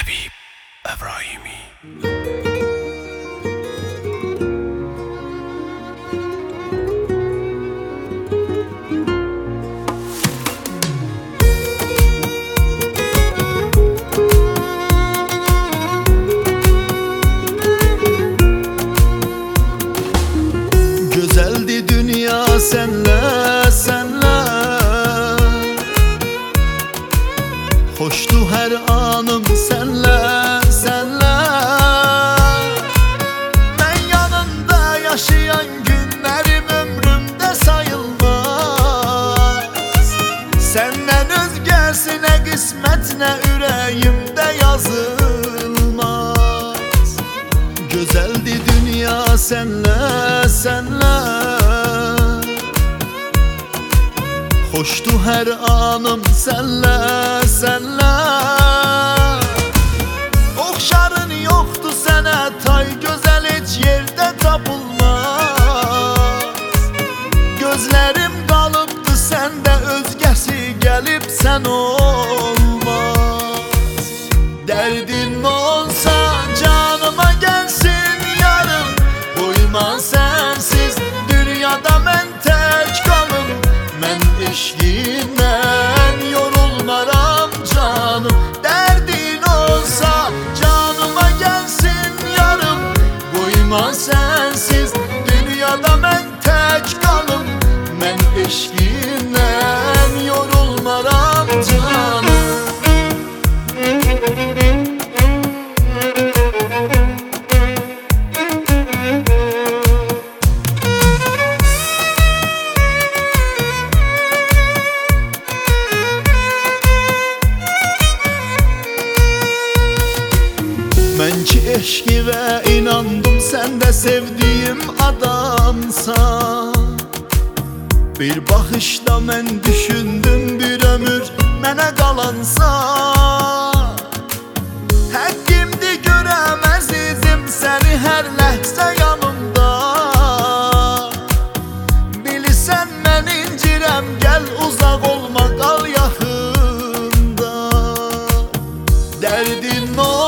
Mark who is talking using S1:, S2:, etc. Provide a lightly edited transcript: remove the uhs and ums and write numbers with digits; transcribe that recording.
S1: Habib Ebrahimi.
S2: Güzeldi dünya senle, senle. Hoştu her anım senle, senle. Ben yanında yaşayan günlerim ömrümde sayılmaz. Senden özgesine kısmet ne yüreğimde yazılmaz. Güzeldi dünya senle, senle. Hoştu her anım senle, senle. Oxşarın yoktu sənə tay gözəl heç yerdə tapılmaz. Gözlərim qalıbdı səndə özgəsi gəlib sən olmaz. Dərdin olsa canıma gəlsin yarım, uyma sensiz dünyada mən tək qalım. Mən eşqimdən yorulmaram canım. Dərdin olsa canıma gəlsin yarım, uyma sensiz dünyada mən tək qalım. Mən eşqimdən yorulmaram canım. Mən ki eşqivə inandım, sən də sevdiyim adamsan. Bir baxışda mən düşündüm, bir ömür mənə qalansan. Həqqimdir görəməz idim səni hər ləhzə yanımda. Bilirsən mən incirəm, gəl uzaq olma, qal yaxında. Dərdin o